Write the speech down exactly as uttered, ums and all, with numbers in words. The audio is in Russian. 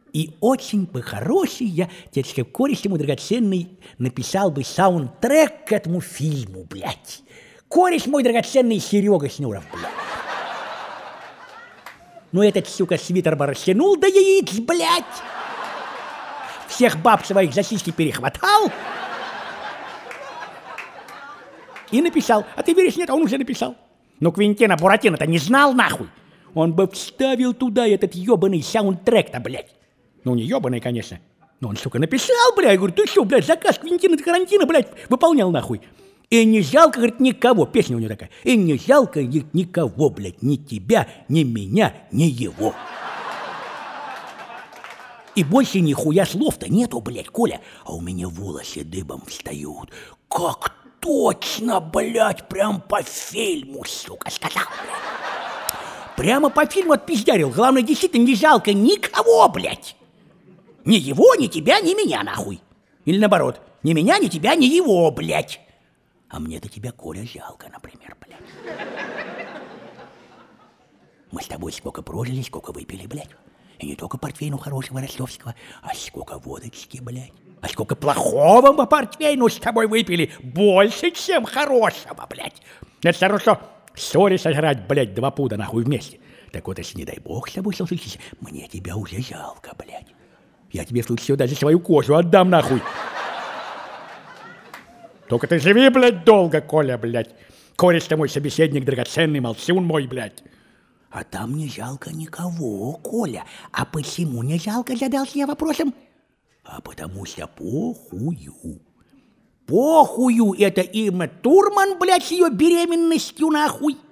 И очень бы хороший я, дядюшка, кореш ему драгоценный, написал бы саундтрек к этому фильму, блядь. Кореш мой драгоценный Серега Снюров, блядь. Ну этот, сука, свитер бы растянул до яиц, блядь. Всех баб своих за сиськи перехватал. И написал. А ты веришь, нет, он уже написал. Но Квентина Буратино-то не знал, нахуй. Он бы вставил туда этот ебаный саундтрек-то, блядь. Ну, не ебаный, конечно. Но он, сука, написал, блядь. Я говорю, ты что, блядь, заказ Квентина Тарантино, блядь, выполнял, нахуй. И не жалко, говорит, никого. Песня у него такая. И не жалко никого, блядь, ни тебя, ни меня, ни его. И больше нихуя слов-то нету, блядь, Коля. А у меня волосы дыбом встают. Как точно, блядь, прям по фильму, сука, сказал, блядь. Прямо по фильму отпиздярил. Главное, действительно, не жалко никого, блядь. Ни его, ни тебя, ни меня, нахуй. Или наоборот, ни меня, ни тебя, ни его, блядь. А мне-то тебя, Коля, жалко, например, блядь. Мы с тобой сколько прожили, сколько выпили, блядь. И не только портвейну хорошего ростовского, а сколько водочки, блядь. А сколько плохого мы портвейну с тобой выпили. Больше, чем хорошего, блядь. Это все равно, что ссоре сожрать, блядь, два пуда, нахуй, вместе. Так вот, если, не дай бог, с тобой случится, мне тебя уже жалко, блядь. Я тебе в случае даже свою кожу отдам, нахуй. Только ты живи, блядь, долго, Коля, блядь. Кореш-то мой собеседник драгоценный, молчун мой, блядь. А там не жалко никого, Коля. А почему не жалко, задался я вопросом? А потому что похую. Похую это имя Турман, блядь, с ее беременностью, нахуй.